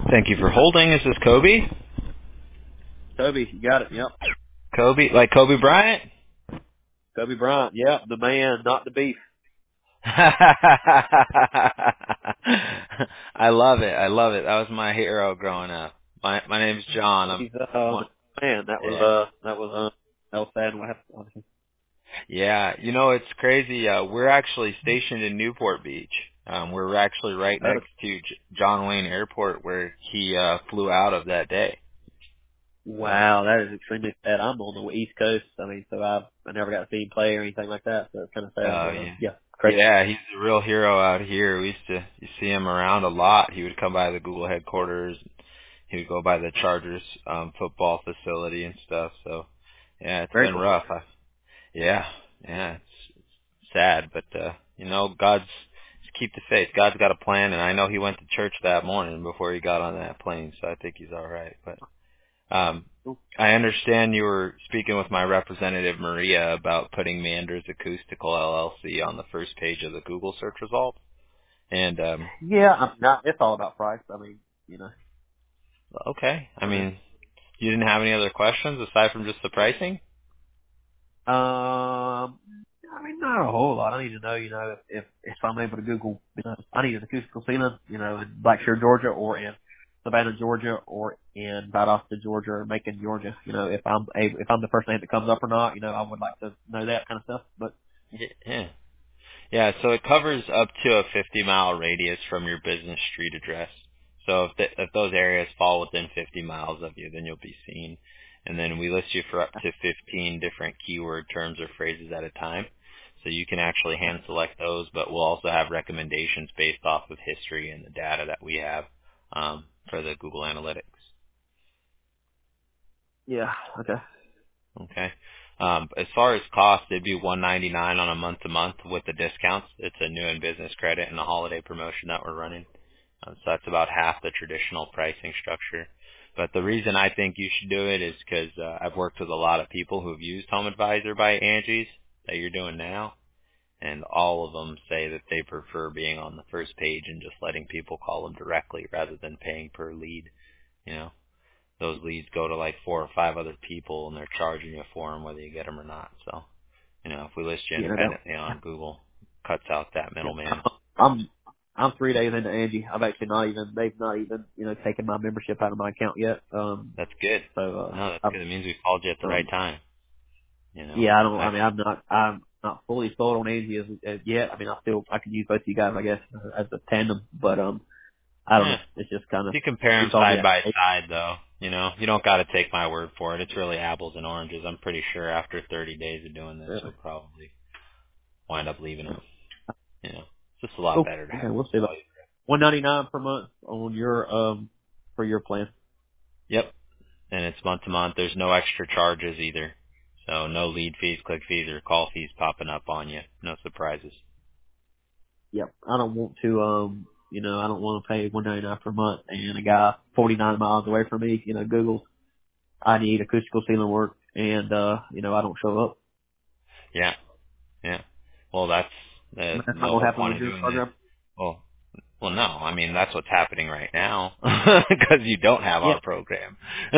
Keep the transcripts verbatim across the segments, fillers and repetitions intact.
Thank you for holding. Is this Kobe? Kobe, you got it. Yep. Kobe, like Kobe Bryant? Kobe Bryant. Yep. The man, not the beef. I love it. I love it. That was my hero growing up. My my name's John. I'm He's uh one. man. That was Yeah. uh that was uh that was sad. What happened? Yeah. You know, it's crazy. Uh, we're actually stationed in Newport Beach. Um, we're actually right Oh, next to J- John Wayne Airport, where he uh, flew out of that day. wow, that is extremely sad. I'm on the East Coast. I mean, so I I never got to see him play or anything like that. So it's kind of sad. Oh But uh, yeah. yeah, crazy. Yeah, he's a real hero out here. We used to you see him around a lot. He would come by the Google headquarters. He would go by the Chargers um football facility and stuff. So yeah, it's Very been cool. rough. I, yeah, yeah, it's, it's sad, but uh, you know, God's just keep the faith. God's got a plan, and I know he went to church that morning before he got on that plane, so I think he's all right. But um, Cool. I understand you were speaking with my representative Maria about putting Meanders Acoustical L L C on the first page of the Google search results, and um, Yeah, I'm not. It's all about price. I mean, you know. okay, I I mean, mean, you didn't have any other questions aside from just the pricing? Um, I mean, not a whole lot. I need to know, you know, if if, if I'm able to Google, you know, I need an acoustical ceiling, you know, in Blackshear, Georgia, or in Savannah, Georgia, or in Valdosta, Georgia, or Macon, Georgia. You know, if I'm able, if I'm the first name that comes up or not, you know, I would like to know that kind of stuff. But Yeah. Yeah, so it covers up to a fifty mile radius from your business street address. So if, th- if those areas fall within fifty miles of you, then you'll be seen. And then we list you for up to fifteen different keyword terms or phrases at a time. So you can actually hand select those, but we'll also have recommendations based off of history and the data that we have um, for the Google Analytics. yeah, okay, Okay. Um, as far as cost, it'd be one ninety-nine on a month to month with the discounts. It's a new and business credit and a holiday promotion that we're running. Um, so that's about half the traditional pricing structure. But the reason I think you should do it is because uh, I've worked with a lot of people who've used Home Advisor by Angie's that you're doing now, and all of them say that they prefer being on the first page and just letting people call them directly rather than paying per lead. You know, those leads go to like four or five other people, and they're charging you for them whether you get them or not. So, you know, if we list you yeah, no doubt. independently on Google, cuts out that Yeah, middleman. I'm I'm three days into Angie. I've actually not even they've not even you know taken my membership out of my account yet. Um, That's good. so No, that's uh, good. It means we called you at the I've right um time. You know, Yeah, I don't. I I mean, I'm not. I'm not fully sold on Angie as, as yet. I mean, I still I could use both of you guys, I guess, as a tandem. But um, I don't yeah. know. It's just kind of You compare you them told me side that. by side, though. You know, you don't got to take my word for it. It's really apples and oranges. I'm pretty sure after thirty days of doing this, Really? you'll probably wind up leaving them. You know, it's just a lot Cool. better to Okay, have. we'll see. About one ninety nine per month on your um for your plan. Yep. And it's month to month. There's no extra charges either. So no lead fees, click fees, or call fees popping up on you. No surprises. Yep. I don't want to um you know I don't want to pay one ninety nine per month and a guy forty nine miles away from me. You know, Google. I need acoustical ceiling work, and uh you know I don't show up. Yeah. Yeah. Well, that's uh, That's not the gonna whole happen point with of your doing this. program. Well, well, no. I mean, that's what's happening right now because you don't have Yeah. our program.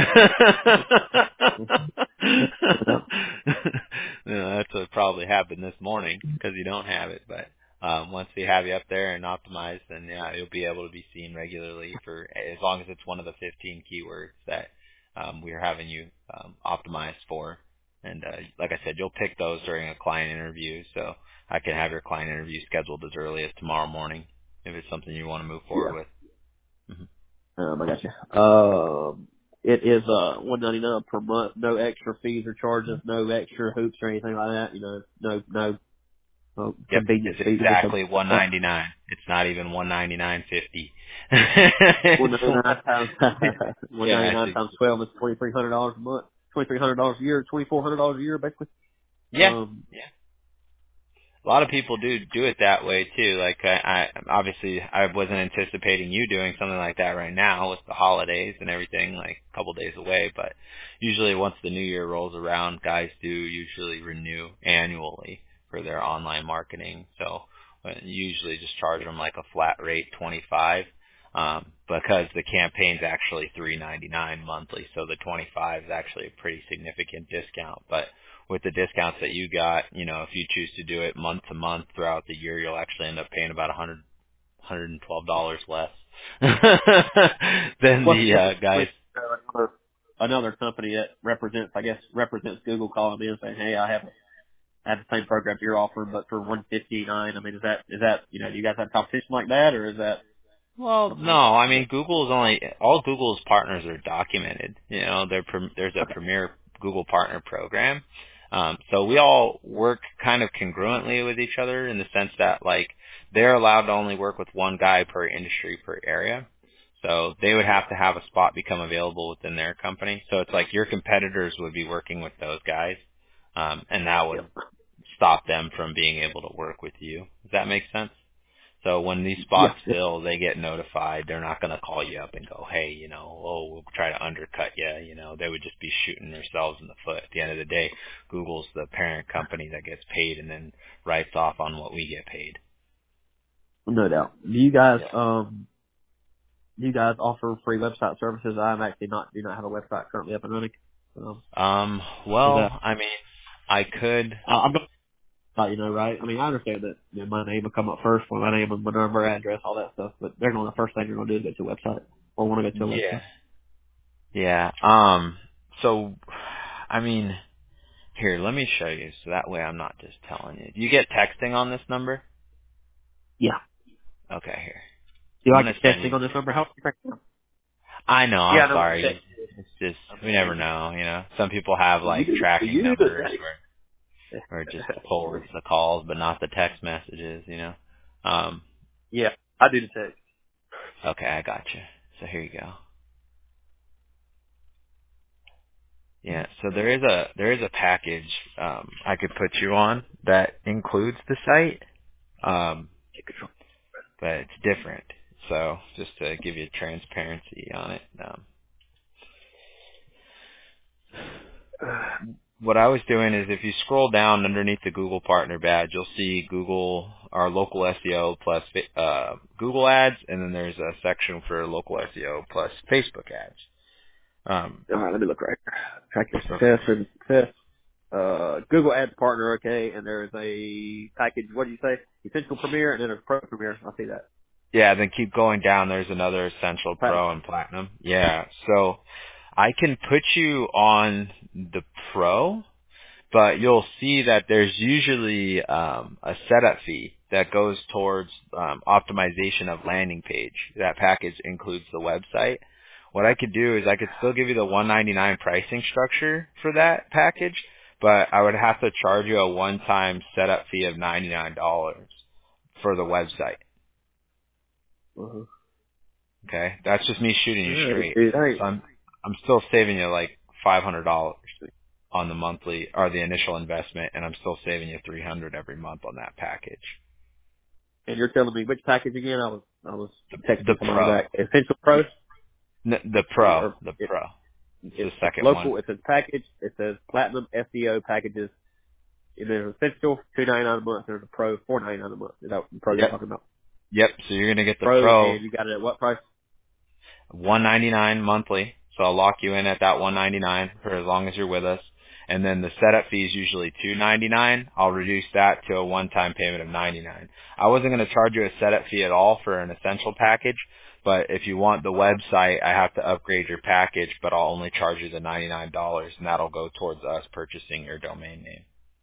Yeah. No, that's what probably happened this morning because you don't have it. But um, once we have you up there and optimized, then yeah, you'll be able to be seen regularly for as long as it's one of the fifteen keywords that um, we're having you um, optimized for. And uh, like I said, you'll pick those during a client interview, so I can have your client interview scheduled as early as tomorrow morning if it's something you want to move Yeah. forward with. Mm-hmm. Um, I got you. Um, it is uh one ninety nine per month. No extra fees or charges. No extra hoops or anything like that. You know, no no, no Yep, convenience it's fees. exactly one Uh, ninety nine. It's not even one ninety nine fifty. one It's ninety one, nine times one ninety yeah, nine it's, times twelve is twenty three hundred dollars a month. Twenty three hundred dollars a year. Twenty four hundred dollars a year, basically. yeah, Um, yeah. A lot of people do do it that way too. Like I, I obviously I wasn't anticipating you doing something like that right now with the holidays and everything, like a couple days away. But usually once the new year rolls around, guys do usually renew annually for their online marketing. So uh, usually just charge them like a flat rate twenty-five. um, because the campaign's actually three ninety-nine monthly, so the twenty-five is actually a pretty significant discount. But with the discounts that you got, you know, if you choose to do it month to month throughout the year, you'll actually end up paying about one hundred, one hundred twelve dollars less than What's the the uh, guys. another another company that represents, I guess, represents Google calling me and saying, hey, I have I have the same program you're offering, but for one fifty-nine. I mean, is that is that you know, do you guys have competition like that, or is that Well, something else? no, I mean Google's only all Google's partners are documented. You know, they're, there's a Okay. premier Google partner program. Um, so we all work kind of congruently with each other in the sense that like they're allowed to only work with one guy per industry per area. So they would have to have a spot become available within their company. So it's like your competitors would be working with those guys, um, and that would Yep. stop them from being able to work with you. Does that make sense? So when these Yeah. spots fill, they get notified. They're not going to call you up and go, hey, you know, oh, we'll try to undercut you. You know, they would just be shooting themselves in the foot. At the end of the day, Google's the parent company that gets paid and then writes off on what we get paid. No doubt. Do you guys Yeah. um do you guys offer free website services? I'm actually not do not have a website currently up and running. Um, Um, is that well, I mean, I could, I, I'm not not, you know, right? I mean, I understand that you know, my name will come up first, well, my name and my number, address, all that stuff, but they're going the first thing they're going to do is go to a website or want to go to a yeah, website. yeah. Um, so, I mean, here, let me show you so that way I'm not just telling you. Do you get texting on this number? Yeah. Okay, here. Do I'm I going get to send texting you. on this number? How do you text them? I know. Yeah, I'm I know what sorry. text is. It's just I we never mean, know. You know, some people have do you like do, do tracking you do the numbers text? where where it just forwards the calls, but not the text messages. You know. Um. Yeah, I do the text. Okay, I got you. So here you go. Yeah. So there is a there is a package um, I could put you on that includes the site, um, Take control. but it's different. So just to give you transparency on it. Um, what I was doing is if you scroll down underneath the Google Partner badge, you'll see Google, our local S E O plus uh, Google ads, and then there's a section for local S E O plus Facebook ads. Um, All right, let me look right here. Track your so success and success. Uh, Google Ads Partner, okay, and there's a package, what do you say? Essential Premier, and then there's Pro Premier. I see that. yeah, then keep going down. There's another Essential Platinum. Pro and Platinum. Yeah, so I can put you on the Pro, but you'll see that there's usually um, a setup fee that goes towards um, optimization of landing page. That package includes the website. What I could do is I could still give you the one ninety-nine pricing structure for that package, but I would have to charge you a one-time setup fee of ninety-nine dollars for the website. Uh-huh. Okay, that's just me shooting All you right, straight. dude. I ain't, So I'm I'm still saving you like five hundred dollars on the monthly or the initial investment, and I'm still saving you three hundred every month on that package. and you're telling me which package again? I was, I was The, the texting somebody pro, back. Essential Pro? N- the Or, pro, or the it, pro. It's the it, it's second one. local. It says package. It says Platinum S E O packages. And there's Essential, two ninety-nine a month. There's a Pro, four ninety-nine a month. Is that the Pro you're Yep, talking about? yep. So you're gonna get the Pro, pro and you got it at what price? one ninety-nine monthly. So I'll lock you in at that one ninety-nine for as long as you're with us. And then the setup fee is usually two ninety-nine. I'll reduce that to a one-time payment of ninety-nine. I wasn't going to charge you a setup fee at all for an essential package, but if you want the website, I have to upgrade your package, but I'll only charge you the ninety-nine dollars, and that'll go towards us purchasing your domain name.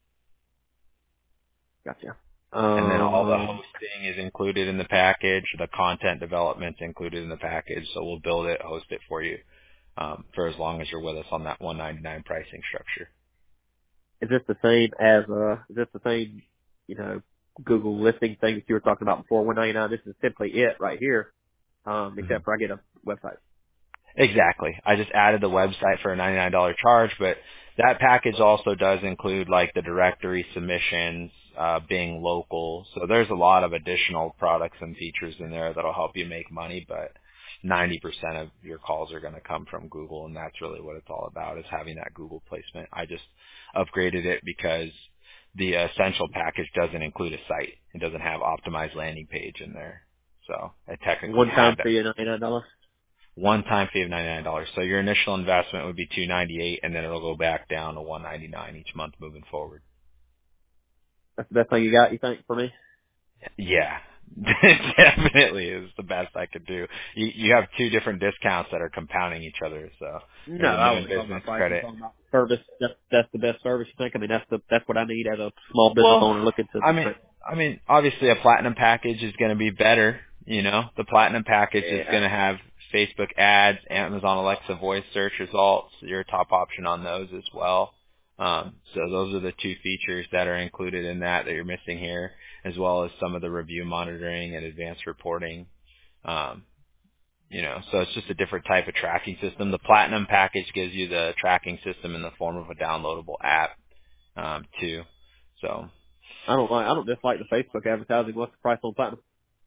Gotcha. And then all the Um, hosting is included in the package. The content development's included in the package, so we'll build it, host it for you um, for as long as you're with us on that one ninety-nine pricing structure. is this the same as, uh, is this the same, you know, Google listing thing that you were talking about before, one ninety-nine? This is simply it right here, um, Mhm. except for I get a website. Exactly. I just added the website for a ninety-nine dollars charge, but that package also does include like the directory submissions, uh, being local. So there's a lot of additional products and features in there that'll help you make money, but ninety percent of your calls are going to come from Google, and that's really what it's all about, is having that Google placement. I just upgraded it because the essential package doesn't include a site. It doesn't have optimized landing page in there. So I technically One time have that fee of ninety nine dollars. one-time fee of ninety-nine dollars. So your initial investment would be two ninety-eight, and then it'll go back down to one ninety-nine each month moving forward. That's the best thing you got, you think, for me? Yeah, it definitely is the best I could do. You, you have two different discounts that are compounding each other. So No, there's a I new wasn't talking business about price. I'm credit. talking about service. That's that's the best service you think? I mean, that's the that's what I need as a small business Well, owner looking to. I mean, I mean, obviously a platinum package is going to be better. You know, the platinum package is Yeah. going to have Facebook ads, Amazon Alexa voice search results. Your top option on those as well. Um, so those are the two features that are included in that that you're missing here, as well as some of the review monitoring and advanced reporting. Um, you know, so it's just a different type of tracking system. The platinum package gives you the tracking system in the form of a downloadable app um, too. So. I don't like. I don't dislike the Facebook advertising. What's the price on platinum?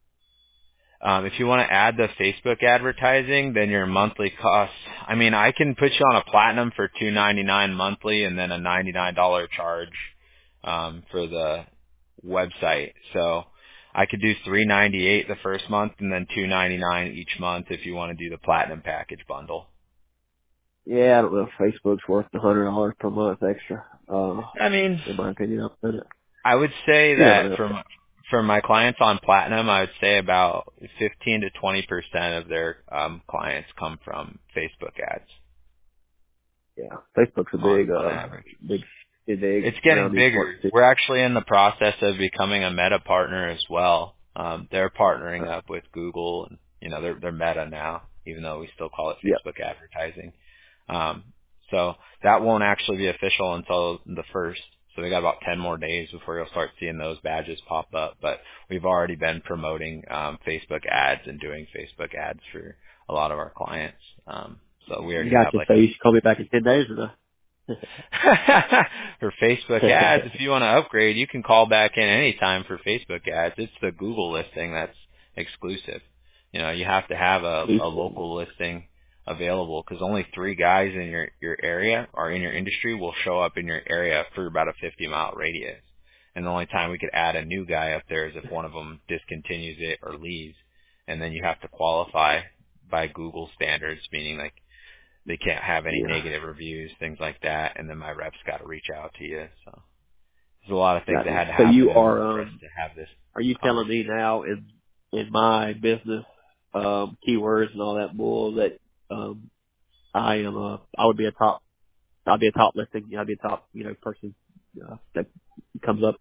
Um, if you want to add the Facebook advertising, then your monthly cost. I mean, I can put you on a platinum for two ninety nine monthly, and then a ninety nine dollar charge um, for the website. So I could do three ninety eight the first month, and then two ninety nine each month if you want to do the platinum package bundle. Yeah, I don't know if Facebook's worth the hundred dollars per month extra. Uh, I mean, in my opinion, I'll spend it. I would say You never that know. for my, for my clients on Platinum, I would say about fifteen to twenty percent of their um, clients come from Facebook ads Yeah, Facebook's a on big, on uh, average. big, big, big It's getting around these parts bigger. too. We're actually in the process of becoming a Meta partner as well. Um, they're partnering up with Google, and you know they're they're Meta now, even though we still call it Yeah, Facebook advertising. Um, so that won't actually be official until the first. So we got about ten more days before you'll start seeing those badges pop up. But we've already been promoting um, Facebook ads and doing Facebook ads for a lot of our clients. Um, so we already have gotcha. like So a you should call me back in ten days or no? for Facebook ads, if you want to upgrade, you can call back in anytime for Facebook ads. It's the Google listing that's exclusive. You know, you have to have a, a local listing available because only three guys in your, your area or in your industry will show up in your area for about a fifty mile radius. And the only time we could add a new guy up there is if one of them discontinues it or leaves. And then you have to qualify by Google standards, meaning like they can't have any Yeah, negative reviews, things like that, and then my reps got to reach out to you. So there's a lot of things that gotcha. had to So happen you in order are, for us um, to have this are you telling me conversation. now in in my business, um, keywords and all that bull that, um, I am a, I would be a top, I'd be a top listing, I'd be a top, you know, person uh, that comes up.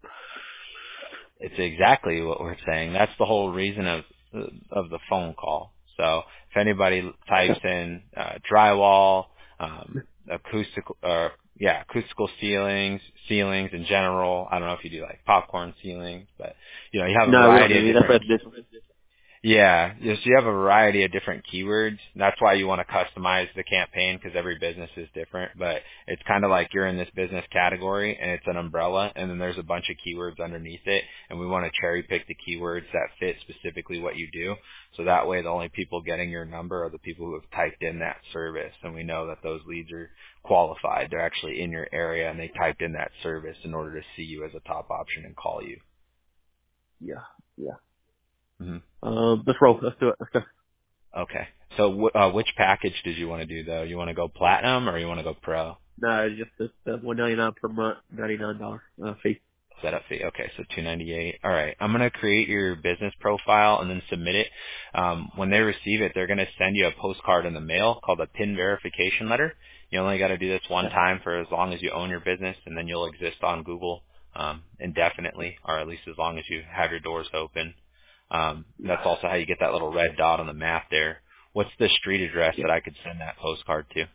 It's exactly what we're saying. That's the whole reason of of the phone call. So if anybody types in uh, drywall, um, acoustical, or yeah, acoustical ceilings, ceilings in general. I don't know if you do like popcorn ceilings, but you know you have a No, we don't variety do of any. That's different. residential. Yeah, yes, you have a variety of different keywords. That's why you want to customize the campaign because every business is different. But it's kind of like you're in this business category and it's an umbrella, and then there's a bunch of keywords underneath it, and we want to cherry pick the keywords that fit specifically what you do. So that way, the only people getting your number are the people who have typed in that service, and we know that those leads are qualified. They're actually in your area, and they typed in that service in order to see you as a top option and call you. Yeah, yeah. Mm-hmm. Um, let's roll. Let's do it. Let's go. Okay. So wh- uh, which package did you want to do though? You want to go platinum or you want to go pro? No, just the, the one ninety nine per month, ninety nine dollar uh, fee. Setup fee. Okay, so two ninety-eight. All right. I'm gonna create your business profile and then submit it. Um, when they receive it, they're gonna send you a postcard in the mail called a PIN verification letter. You only got to do this one Okay. time for as long as you own your business, and then you'll exist on Google um, indefinitely, or at least as long as you have your doors open. Um, Yeah, that's also how you get that little red dot on the map there. What's the street address yeah. that I could send that postcard to?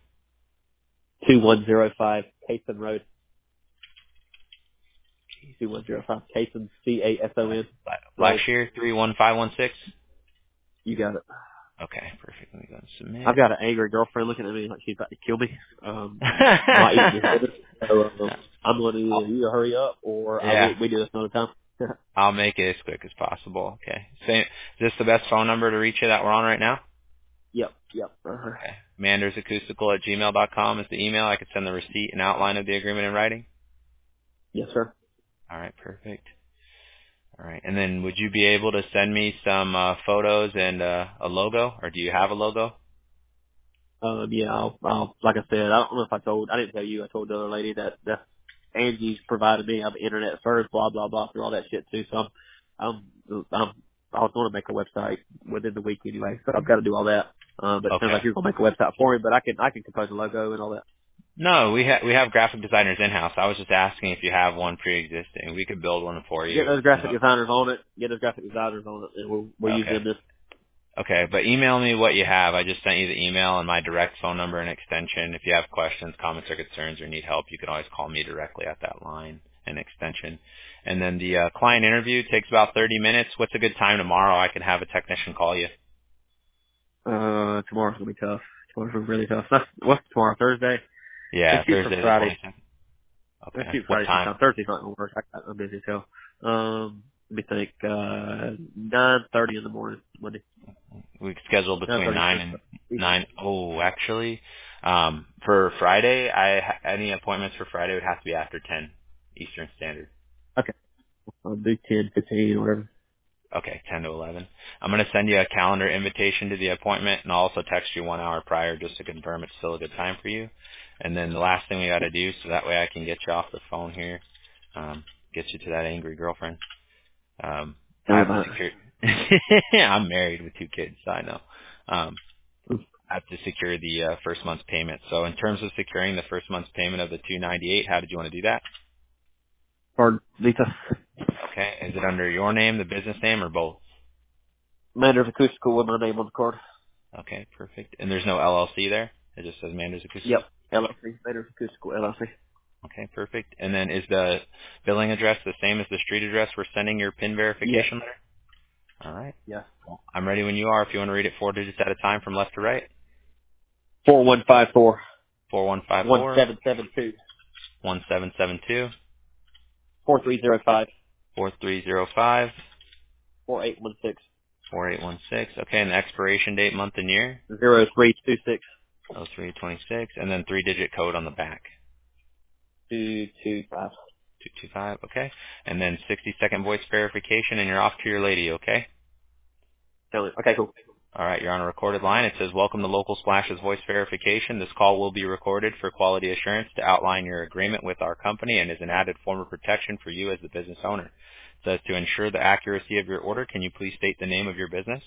Two one zero five Cason Road. Two one zero five Cason C A S O N Road. Blackshear three one five one six. You got it. Okay, perfect. Let me go and I've submit. got an angry girlfriend looking at me like she's about to kill me. Um, I'm not eating this dinner, so um, I'm going to either I'll, you hurry up or I, yeah, we, we do this another time. I'll make it as quick as possible. Okay. Same, is this the best phone number to reach you that we're on right now? Yep, yep. Uh-huh. Okay. mandersacoustical at gmail dot com is the email. I could send the receipt and outline of the agreement in writing. Yes, sir. All right, perfect. All right. And then would you be able to send me some uh, photos and uh, a logo, or do you have a logo? Um, yeah, I'll, I'll, like I said, I don't know if I told, I didn't tell you, I told the other lady that, that Angie's provided me, I'm internet first, blah, blah, blah, through all that shit too. So I'm, I'm, I'm I was going to make a website within the week anyway, so I've got to do all that. Um, but it sounds Okay. like you're going to make a website for me, but I can, I can compose a logo and all that. No, we have we have graphic designers in house. I was just asking if you have one pre-existing. We could build one for Get you. those You graphic know. designers on it, get those graphic designers on it, and we'll, we'll use Okay. them this. Okay, but email me what you have. I just sent you the email and my direct phone number and extension. If you have questions, comments, or concerns, or need help, you can always call me directly at that line and extension. And then the uh, client interview takes about thirty minutes. What's a good time tomorrow? I can have a technician call you. Uh, tomorrow's going to be tough. Tomorrow's going to be really tough. That's, what's tomorrow, Thursday? Yeah, Let's shoot for Thursday the Friday. twenty-second. Let's Okay. shoot What Friday time? sometime. Thursday's not going to work. I got, I'm busy as hell. Um, let me think, uh, nine thirty in the morning, Monday. We could schedule nine between thirty nine and nine. Oh, actually, um, for Friday, I ha- any appointments for Friday would have to be after ten Eastern Standard. Okay. I'll do ten, fifteen, whatever. Okay, ten to eleven. I'm going to send you a calendar invitation to the appointment, and I'll also text you one hour prior just to confirm it's still a good time for you. And then the last thing we got to do, so that way I can get you off the phone here, um, get you to that angry girlfriend. Um, Tell I me have to about secure. I'm married with two kids, so I know. Um, it. I have to secure the uh, first month's payment. So in terms of securing the first month's payment of the two ninety-eight, how did you want to do that? Pardon, Lisa. Okay, is it under your name, the business name, or both? Manders Acoustical with my name on the card. Okay, perfect. And there's no L L C there? It just says Manders Yep. Acoustical? L L C. Manders Acoustical L L C. Okay, perfect. And then is the billing address the same as the street address we're sending your PIN Yes. verification letter? All right. Yes. Well, I'm ready when you are. If you want to read it four digits at a time from left to right. Four one five four four one five one four seven seven two one seven seven two four three zero five four three zero five four eight one six four eight one six. Okay, and the expiration date, month and year? zero three two six oh three twenty-six, and then three-digit code on the back. two two five. two two five, okay. And then sixty-second voice verification, and you're off to your lady, okay? Tell me. Okay, cool. All right, you're on a recorded line. It says, welcome to Local Splash's voice verification. This call will be recorded for quality assurance to outline your agreement with our company and is an added form of protection for you as the business owner. It says, to ensure the accuracy of your order, can you please state the name of your business?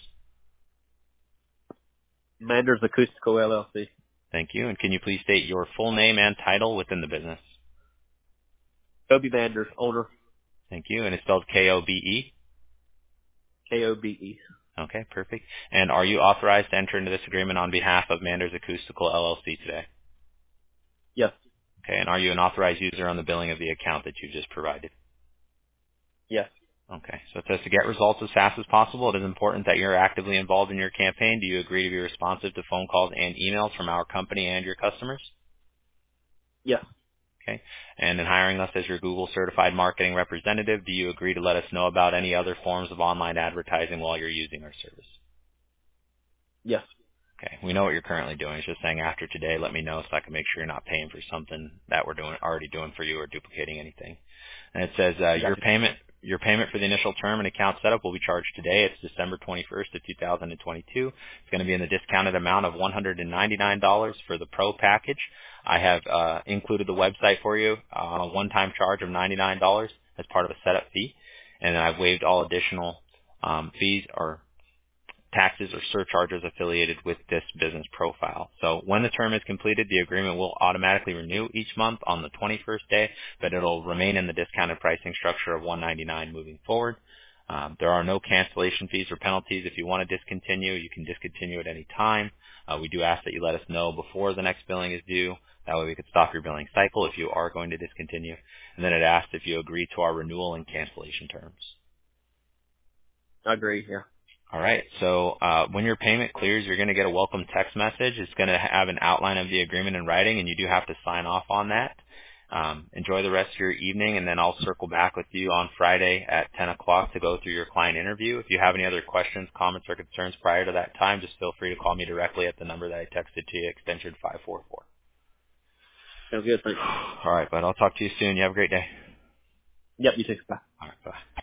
Manders Acoustical L L C. Thank you. And can you please state your full name and title within the business? Kobe Manders, owner. Thank you. And it's spelled K O B E? K O B E. Okay, perfect. And are you authorized to enter into this agreement on behalf of Manders Acoustical L L C today? Yes. Okay, and are you an authorized user on the billing of the account that you just provided? Yes. Okay, so it says to get results as fast as possible, it is important that you're actively involved in your campaign. Do you agree to be responsive to phone calls and emails from our company and your customers? Yes. Okay, and in hiring us as your Google certified marketing representative, do you agree to let us know about any other forms of online advertising while you're using our service? Yes. Okay, we know what you're currently doing. It's just saying after today, let me know so I can make sure you're not paying for something that we're doing already doing for you or duplicating anything. And it says uh, your Gotcha. payment your payment for the initial term and account setup will be charged today. It's December twenty-first of two thousand twenty-two. It's going to be in the discounted amount of one hundred ninety-nine dollars for the Pro package. I have uh, included the website for you uh, on a one-time charge of ninety-nine dollars as part of a setup fee, and then I've waived all additional um, fees or taxes or surcharges affiliated with this business profile. So when the term is completed, the agreement will automatically renew each month on the twenty-first day, but it'll remain in the discounted pricing structure of one hundred ninety-nine dollars moving forward. Um, there are no cancellation fees or penalties. If you want to discontinue, you can discontinue at any time. Uh, we do ask that you let us know before the next billing is due. That way we could stop your billing cycle if you are going to discontinue. And then it asks if you agree to our renewal and cancellation terms. I agree. Yeah. All right. So uh, when your payment clears, you're going to get a welcome text message. It's going to have an outline of the agreement in writing, and you do have to sign off on that. Um, enjoy the rest of your evening, and then I'll circle back with you on Friday at ten o'clock to go through your client interview. If you have any other questions, comments, or concerns prior to that time, just feel free to call me directly at the number that I texted to you, extension five four four. Sounds good. Thanks. All right, bud. I'll talk to you soon. You have a great day. Yep. You too. Bye. All right, bye.